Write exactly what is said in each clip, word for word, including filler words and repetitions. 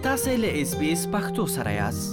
تاسو له اس بي اس پښتو سره یاست.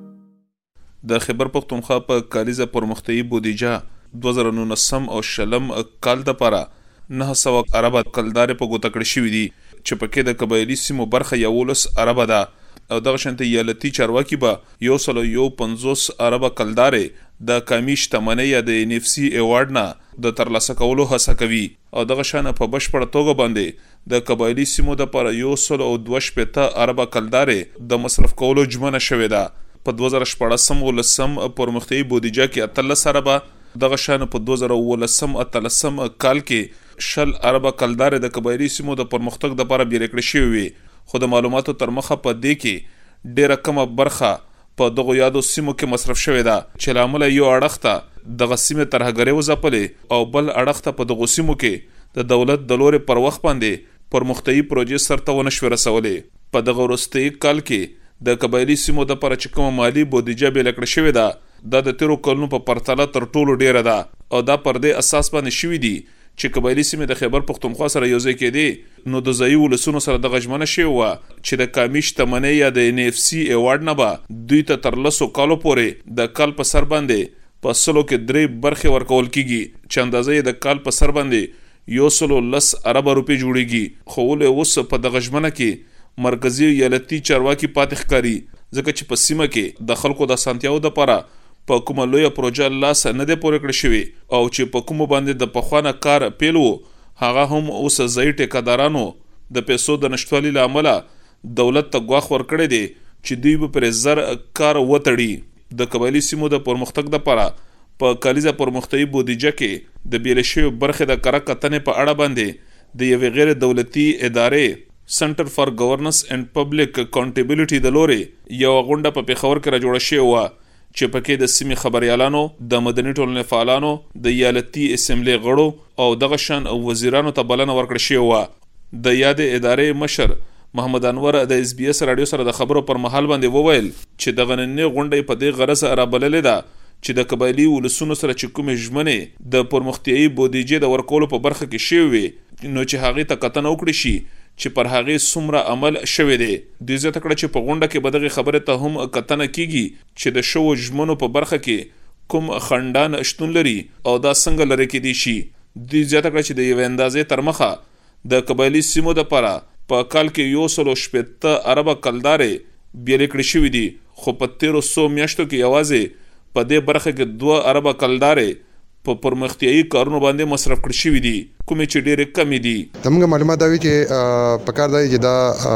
د خیبر پختونخوا په کالیزه پرمختیایي بودیجه دوه زره نولسم او شلم کال دپاره نه سوه اربه کلدارې په ګوته کړې شوي دي چې پکې د قبایلي سیمو برخه یولس اربه ده او دغه شانته ایالتي چارواکي به یو سلو یو پنځوس اربه کلدارې د قومي شتمنۍ یا د ان اف سي ایوارډ نه د ترلاسه کولو هڅه کوي او دغه شانه په بشپړه توګه باندې د قبایلي سیمو دپاره یو سل او دوه شپېته اربه کلدارې د مصرف کولو ژمنه شوې ده. په دوه زره شپاړسم اوولسم پرمختیایي بودیجه کې اتلس اربه دغه شانه په دوه زره اوولسم اتلسم کال کې شل اربه کلدارې د قبایلي سیمو د پرمختګ دپاره بیرې کړې شوې وي خو د معلوماتو تر مخه په دې کې ډېره کمه برخه په دغو یادو سیمو کې مصرف شوې ده چې له امله یو اړخ ته دغه سیمې ترهګرۍ وځپلې او بل اړخ ته په دغو سیمو کې د دولت د لورې پر وخت باندې پرمختیایي پروژې سرته ونه شوې رسولې. په دغه وروستي کال کې د قبایلي سیمو دپاره چې کومه مالي بودیجه بیله کړې شوې ده دا د تیرو کلونو په پرتله تر ټولو ډیره ده او دا پر دې اساس باندې شوي دي چې قبایلي سیمې د خیبر پختونخوا سره یوځای کېدې نو د ځایي ولسونو سره دغه ژمنه شوې وه چې د قومي شتمنۍ یا د ان اف سی ایوارډ نه به دوی ته تر لسو کالو پورې د کال په سر باندې په سلو کې درې برخې ورکول کیږي چې اندازه یې د کال په سر باندې یو سلو لس اربه روپۍ جوړیږي. خو ولې اوس په دغه ژمنه کې مرکزي ایالتي چارواکي پاتې ښکاري ځکه چې په سیمه کې د خلکو د اسانتیاو دپاره په کومه لویه پروژه لاس نه دی پورې کړې شوې او چې په کومو باندې د پخوا نه کار پیل و هغه هم اوس ځایي ټیکهدارانو د پیسو د نشتوالي له امله دولت ته ګواښ ورکړی دی چې دوی به پرې زر کار وتړي. د قبایلي سیمو د پرمختګ دپاره په کالیزه پرمختیایي بودیجه کې د بیلې شویو برخې د کره کتنې په اړه باندې د یوې غیر دولتي ادارې سنټر فار ګورننس اینډ پبلک اکاونټیبلټي د لورې یوه غونډه په پېښور کې راجوړه شوې وه چې پکې د سیمې خبریالانو د مدني ټولنې فعالانو د ایالتي اسمبلۍ غړو او دغه شان وزیرانو ته بلنه ورکړه شوې وه. د یادې ادارې مشر محمد انور د اس بي اس راډیو سره د خبرو پر مهال باندې وویل چې دغه نننۍ غونډه یې په دې غرض رابللې ده چې د قبایلي ولسونو سره چې کومې ژمنې د پرمختیایي بودیجې د ورکولو په برخه کې شوې وي نو چې هغې ته کتنه وکړي شي چې پر هغې څومره عمل شوی دی. دوی زیاته کړه چې په غونډه کې به دغې خبرې ته هم کتنه کیږي چې د شوو ژمنو په برخه کې کوم خنډان شتون لري او دا څنګه لرې کیدی شي. دوی زیاته کړه چې د یوې اندازې تر مخه د قبایلي سیمو دپاره په کال کې یو سلو شپېته اربه کلدارې بیلې کړې شوي دي خو په تیرو څو میاشتو کې یوازې په دې برخه کې دوه اربه کلدارې په پرمختیایي کارونو باندې مصرف کړي شوي دي کومې چې ډېرې کمې دي. زموږ معلومات دا وي چې پکار دی چې دا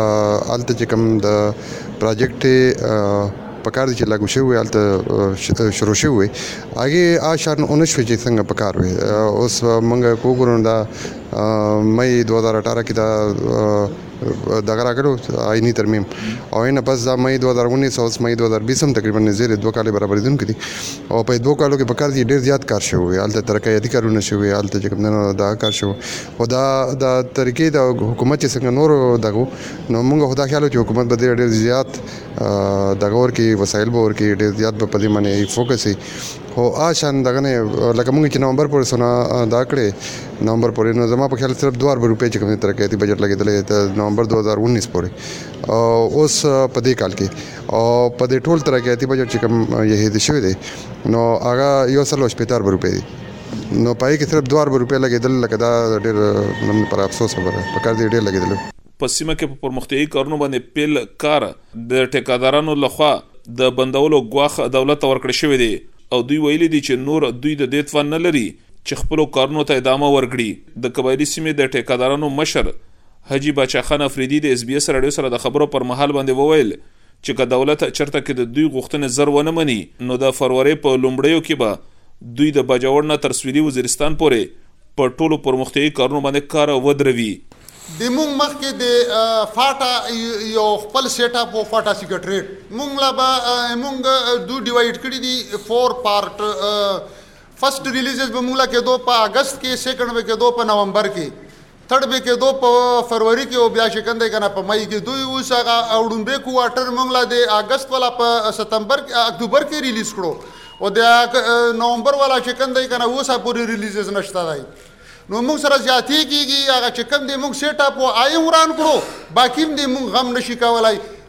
هلته چې کوم د پروجیکټ پکار دی چې لاګو شوی هلته شروع شوی هغې آشان اونیس شوی چې څنګه پکار وي. اوس موږ وګورو دا مئی دوه هزار اټاره کې دا دغه راکړو آئینی ترمیم او نه پس دا مئی دوه هزار اونیس او مئی دوه هزار بیس هم تقریبا نږدې دوه کالې برابرېدونکي دي او په دوه کالو کې پکار دی ډېر زیات کار شوی هلته ترقیاتي کارونه شوي هلته چې کوم دی دا کار شوی خو دا د طریقې د حکومت چې څنګه نورو دغو نو موږ خو دا خیال چې حکومت به ډېر زیات دغه ورکړي وسایل به ورکړي ډېر زیات به په دې باندې فوکس وي خو آشان دغه نه لکه موږ چې نومبر پورې سونه دا کړې نومبر پورې نو زما په خیال صرف دوه اربه روپۍ چې کوم ترقیاتي بجټ لګېدلی د نومبر دوه هزار اونیس پورې اوس په دې کال کې او په دې ټول ترقیاتي بجټ چې کوم یې شوی دی نو هغه یو سل او شپېته اربه روپۍ دي نو پای کې صرف دوه اربه روپۍ لګېدل لکه دا ډېر زموږ پر افسوس خبره په کار دی ډېر لګېدل. په سیمه کې په پرمختیایي کارونو باندې پیل کار د ټیکهدارانو لخوا د بندولو ګواښ دولت ته ورکړی شوی دی او دوی ویلي دي چې نور دوی د دې توان نه لري چې خپلو کارونو ته ادامه ورکړي. د قبایلي سیمې د ټیکهدارانو مشر حاجي باچا خان افریدي د اس بي اس راډیو سره د خبرو پر مهال باندې وویل چې که دولت چرته کې د دوی غوښتنې زر ونه مني نو د فروری په لومړیو کې به دوی د باجوړ نه تر سویلي وزیرستان پورې په ټولو پرمختیایي کارونو باندې کار ودروي. د مونږ مخکې د فاټا یو خپل سیټ اپ او فاټا سیکریټریټ مونږ لا به مونږ دوی ډیوایډ کړي دي فور پارټ فرست ریلیزز به مونږ لا کېدو په اگست کې سیکنډ به کېدو په نومبر کې تھرڈ به کېدو په فروری کې او بیا شکندې کنه په مئی کې دوی اوس هغه اورډمبه کوارټر مونږ لا د اگست والا په ستمبر اکتوبر کې ریلیز کړو او د نومبر والا شکندې کنه اوس پورې ریلیزز نشته دی نو موږ سره زیاتې کېږي هغه چې کوم دی موږ سیټ اپ او آی وران کړو باقي هم دی موږ غم نشي کولای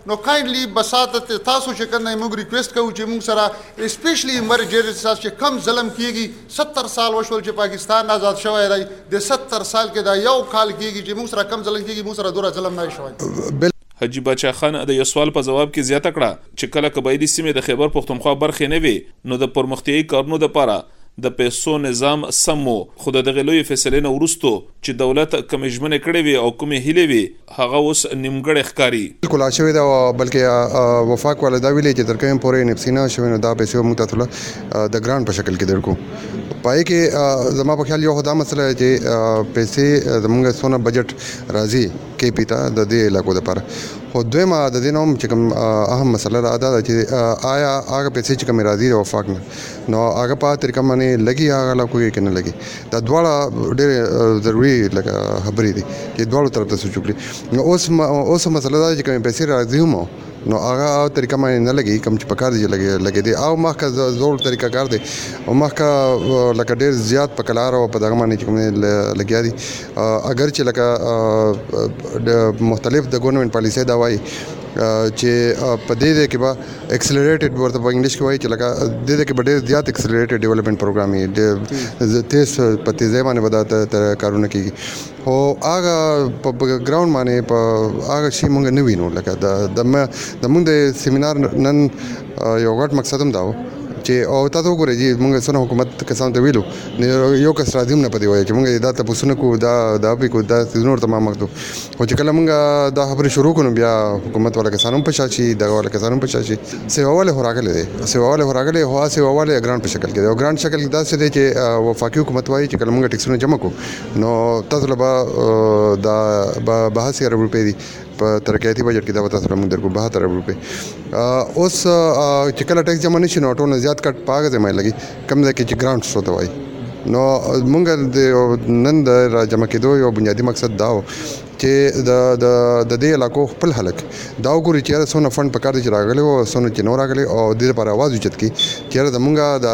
نو کایندلی بساطت تاسو چې کنده موږ ریکویسټ کوو چې موږ سره اسپیشلی ایمرجنسي چې کم ظلم کیږي ستر سال وشول چې پاکستان آزاد شوی دی د ستر سال کې دا یو کال کیږي چې موږ سره کم ظلم کیږي موږ سره دوره ظلم نه شوی. حاجی بچا خان د یو سوال په جواب کې زیاته کړه چې کله قبایلی سیمې د خیبر پختونخوا برخې نه وي نو د پرمختیایي کارونو لپاره د پیسو نظام سمو خود د غلوی فیصله نه ورستو چې دولت کوم ژمنه کړې وي او کوم هیله وي هغه اوس نیمګړی ښکاری بالکل شوی دا بلکې وفاق ولدا ویلې چې تر کوم پورې نفسینا شوی نو دا پیسې موږ ته د ګرانټ په شکل کې درکو پای کې زما په خیال یو خدای مسله چې پیسې زموږ سونه بجټ راځي کې پیتا د دې علاقو لپاره خو دویمه د دې نوم چې کوم اهم مسله را ده چې آیا هغه پیسې چې کوم راځي د وفاق نه نو هغه په طریقه باندې لګي هغه لا کوی کنه لګي دا دواړه ډېر ضروري لکه خبرې دي چې دواړو طرف ته سوچ وکړي نو اوس اوس مسله ده چې کوم پیسې راځي مو نو هغه طریقه باندې نه لګي کوم چې پکار دی لګي لګي دی او مخکې زول طریقه کار دی او مخکې لکه ډېر زیات پکلار او په دغه باندې کوم لګیا دي اگر چې لکه مختلف د ګورنمنت پالیسي دا وایي چې په دې کې به ایکسلریټډ ورته په انګلیش کې وایي چې لکه د دې کې به ډېر زیات ایکسلریټډ ډیولپمنٹ پروګرام یې تیز په تیزه باندې ودا کارونه کیږي خو هغه په ګراوند باندې په هغه شی مونږ نه وینو لکه د د مونږ د سیمینار نن یو غټ مقصد هم دا و چې او تاسو وګورئ چې موږ څنګه حکومت کسان ته ویلو یو کس راځي نه پدې وایي چې موږ دا تاسو نه کو دا دا به کو دا نور تمام مکتو او چې کله موږ دا خبره شروع کړو بیا حکومت والا کسانو په شاشي دا والا کسانو په شاشي سیواله هراغله دي سیواله هراغله هوا سیواله ګرانټ په شکل کې او ګرانټ شکل دا څه دی چې وفاقي حکومت وایي چې کله موږ ټیکسونه جمع کو نو تاسو لبا دا بحث ارب روپے دي په ترقیاتي بجټ کې دا وتا سره موږ درکو بهتر روپے اوس چې کله ټیکس جمع نشي نو ټول زیات کټ پاګه ځمای لګي کم ځکه چې ګرانټ شو ته وایي نو موږ د نن د جمع کېدو یو بنیادی مقصد دا و چې د د د دې علاقو خپل خلک دا وګوري چې سونه فند پکار دي چې راغلي او سونه چې نور راغلي او د دې لپاره आवाज اوچت کی چې د مونږه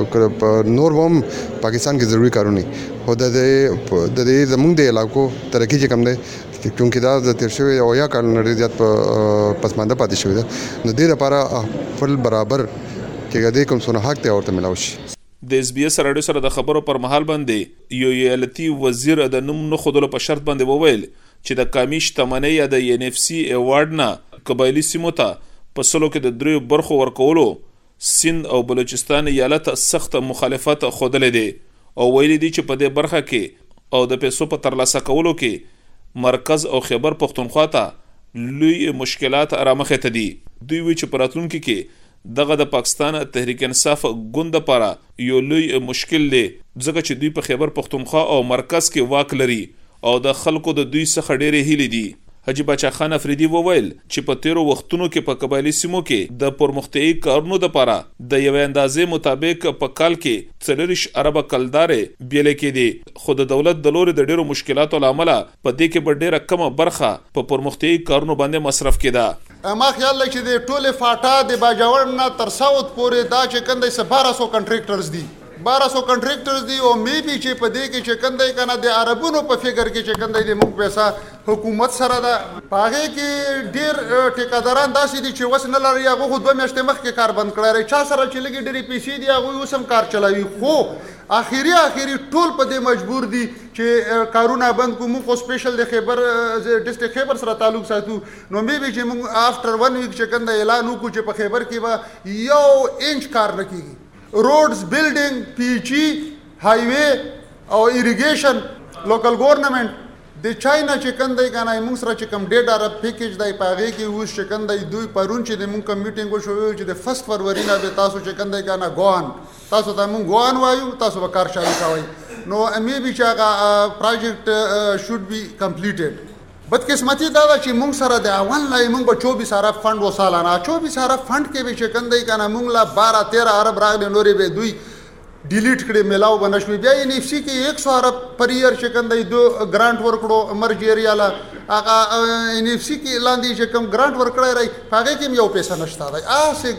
د نور ووم پاکستان کې ضروری کارونه هو د دې د دې زمونږ د علاقو ترقی چې کم ده چونکه دا د تیر شوی او یا کال نړۍ زیات پسمانده پاتې شوی ده نو د دې لپاره خپل برابر چې د کوم سونه حق ته ورته ملاوي شي د اس بي اس رادیو سره د خبرو پر مهال باندې یو ایالتي وزیر د نوم نه خودلو په شرط باندې وویل چې د قومي شتمنۍ یا د ان اف سي ایوارډ نه قبایلی سیمو ته په سلو کې د دریو برخو ورکولو سند او بلوچستان ایالت سخت مخالفت خوده دي او ویلي دي چې په دې برخه کې او د پیسو په ترلاسه کولو کې مرکز او خیبر پختونخوا ته لوی مشکلات رامخه ته دي دوی وی چې پراتلونکو کې دغه د پاکستان تحریک انصاف ګوند لپاره یو لوی مشکل دی ځکه چې دوی په خیبر پختونخوا او مرکز کې واک لري او د خلکو د دوی څخه ډېرې هیلې دي حاجی بچا خان افریدی وویل چې په تیرو وختونو کې په قبایلی سیمو کې د پرمختیایي کارونو لپاره د یو اندازې مطابق په کال کې څلوریش ارب کلدارې بیل کې دي خو د دولت د لوري د ډیرو مشکلاتو لامل په دې کې ډیره کمه برخه په پرمختیایي کارونو باندې مصرف کېده ما خیال لای چې د ټوله فاټا د باجوړ نه تر ساوت پورې دا چې کنده سه بارہ سو کنټریکټرز دي بارہ سو کنټریکټرز دي او می بي چې په دې کې چې کنده کنه د عربونو په فکر کې چې کنده د موږ پیسې حکومت سره دا پاغه کې ډیر ټیکاداران داسې دي چې وس نه لري هغه خو دوه میاشتې مخکې کار بند کړی چا سره چې لګي ډېری پیسې دي هغه اوس هم کار چلاوي خو اخیری اخیری ټول په دې مجبور دي چې کارونه بند کوم خو سپیشل د خیبر ډسټریکټ خیبر سره تعلق ساتو نو می بي چې موږ افټر ون ویک چې کنده اعلان وکړو چې په خیبر کې به یو انچ کار نه کیږي روډز بلډینګ پی جی های وے او ایریګیشن لوکل ګورنمنت د چاینا چې کنده کنه موږ سره چې کم ډیټا را پیکیج دی پاغه کې اوس چې کنده دوی پرون چې د موږ کم میټینګ وشو چې د فرست فروری نه به تاسو چې کنده کنه ګوان تاسو ته موږ ګوان وایو تاسو به کار شروع کوئ نو امی بي چې هغه پروجیکټ شوډ بی کمپلیټډ بدقسمتی دا چې موږ سره د اول لای موږ به چوبیس ارب فند وسالانه چوبیس ارب فند کې به چې کنده کنه موږ لا بارہ تیرہ ارب راغلي نورې به دوی ډیلیټ کړي ملاو بنشوي بیا ان اف سی کې ایک سو ارب پر ایئر چې کنده دو ګرانټ ورکړو مرج ایریا لا هغه ان اف سی کې لاندې چې کم ګرانټ ورکړای راي هغه کې یو پیسې نشته دی اسه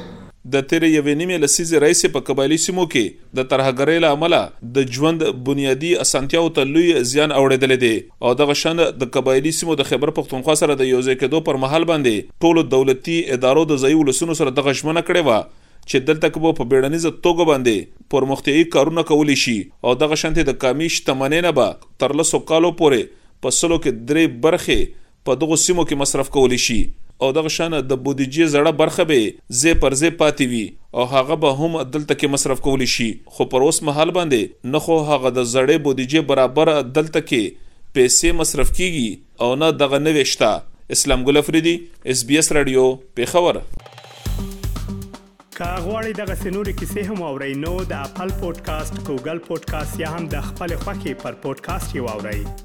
د تیرې یوې نیمې لسیزې راهیسې په قبایلي سیمو کې د ترهګرۍ له امله د ژوند بنیادي اسانتیاو ته لوی زیان اوړېدلی دی او دغه شان د قبایلي سیمو د خیبر پښتونخوا سره د یوځای کېدو پر مهال باندې ټولو دولتي ادارو د ځایي ولسونو سره دغه ژمنه کړې وه چې دلته کې به په بیړنیزه توګه باندې پرمختیایي کارونه کولی شي او دغه شانتې د قامي شتمنۍ نه به تر لسو کالو پورې په سلو کې درې برخې په دغو سیمو کې مصرف کولی شي او دغه شان د بودیجې زړه برخه به زی پر زی پاتې وي او هغه به هم دلته کې مصرف کولی شي خو پر اوس مهال باندې نه خو هغه د زړې بودیجې برابر دلته کې پیسې مصرف کیږي او نه دغه نوې شته اسلام ګل افریدي اس بي اس رادیو پیښور. که غواړئ دغه سنوري کیسې هم اورئ نو د خپل پودکاسټ ګوګل پودکاسټ یا هم د خپل خوښي پر پودکاسټ یو اورئ.